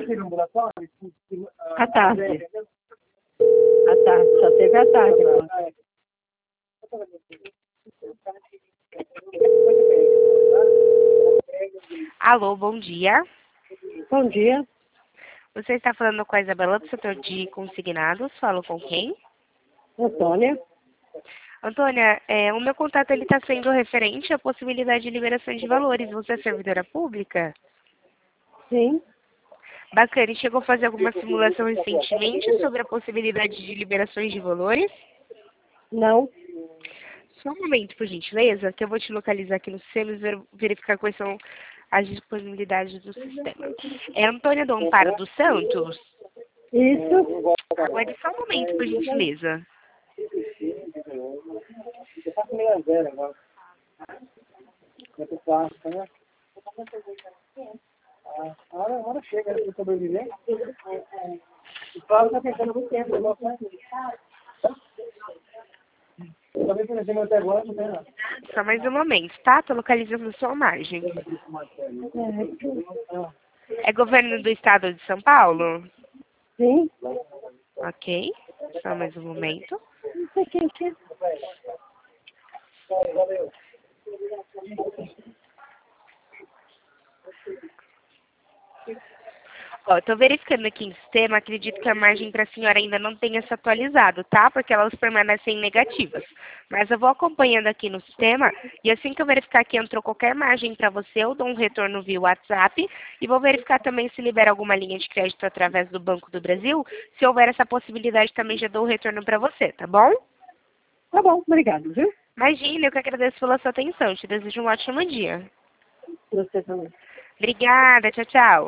À tarde. À tarde, só teve à tarde agora. Alô, bom dia. Bom dia, Você está falando com a Isabela do setor de consignados. Falo com quem? Antônia. Antônia, o meu contato está sendo referente à possibilidade de liberação de valores. Você é servidora pública? Sim, Bacana. E chegou a fazer alguma simulação recentemente sobre a possibilidade de liberações de valores? não. Só um momento, por gentileza, que eu vou te localizar aqui no sistema e verificar quais são as disponibilidades do sistema. É Antônia do Amparo dos Santos? Isso. Aguarde só um momento, por gentileza. Agora chega de sobreviver. O Paulo está tentando muito tempo. Talvez por exemplo até agora não tem nada. Só mais um momento, tá? Tô localizando a sua margem. É governo do estado de São Paulo? Sim. Ok. Só mais um momento. Não sei quem que é. Ó, eu tô verificando aqui no sistema, acredito que a margem para a senhora ainda não tenha se atualizado, tá? Porque elas permanecem negativas. Mas eu vou acompanhando aqui no sistema e assim que eu verificar que entrou qualquer margem para você, eu dou um retorno via WhatsApp e vou verificar também se libera alguma linha de crédito através do Banco do Brasil. Se houver essa possibilidade, também já dou o retorno para você, tá bom? Tá bom, obrigado, viu? Imagina, eu que agradeço pela sua atenção. Te desejo um ótimo dia. Você também. Obrigada, tchau, tchau.